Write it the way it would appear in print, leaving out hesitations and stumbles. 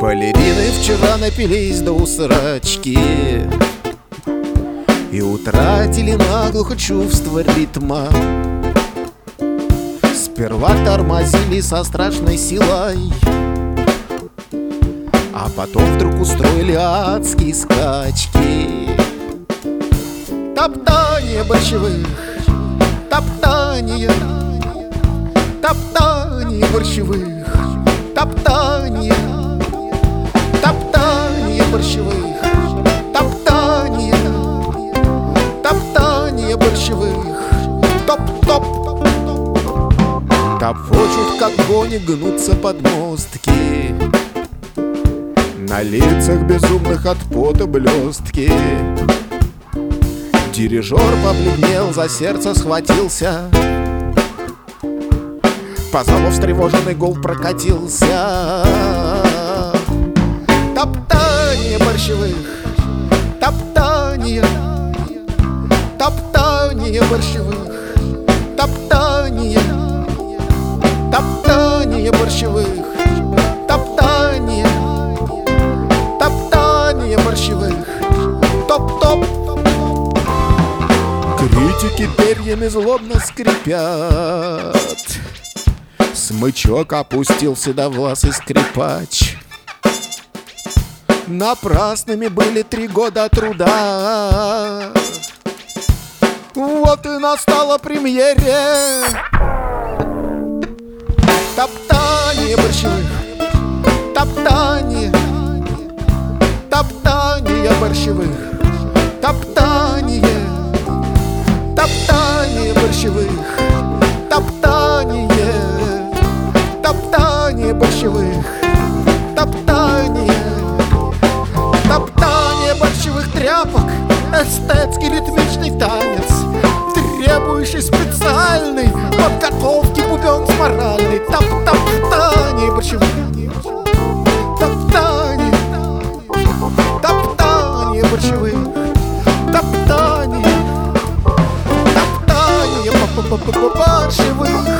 Балерины вчера напились до усрачки и утратили наглухо чувство ритма. Сперва тормозили со страшной силой, а потом вдруг устроили адские скачки. Топтание борщевых, топтание, топтание борщевых, топтание, топтание борщевых, топтание, топтание борщевых, топ-топ. Топочут, как гони, гнутся подмостки, на лицах безумных от пота блестки. Дирижер побледнел, за сердце схватился, по залу встревоженный гул прокатился. Топтание борщевых, топтание, топтание борщевых, топтание, топтание борщевых, топтание, топтание борщевых, топ-топ. Критики перьями злобно скрипят, смычок опустил седовласый скрипач. Напрасными были 3 года труда, вот и настала премьере. Топтание борщевых, топтание, топтание борщевых, топтание, топтание борщевых, топтание, топтание борщевых, топтание, топтание борщевых тряпок. Эстетский ритмичный танец, требующий специальной подготовки бубен с моральной. Топтание борщевых, топтание, топтание борщевых, топтание, топтание борщевых.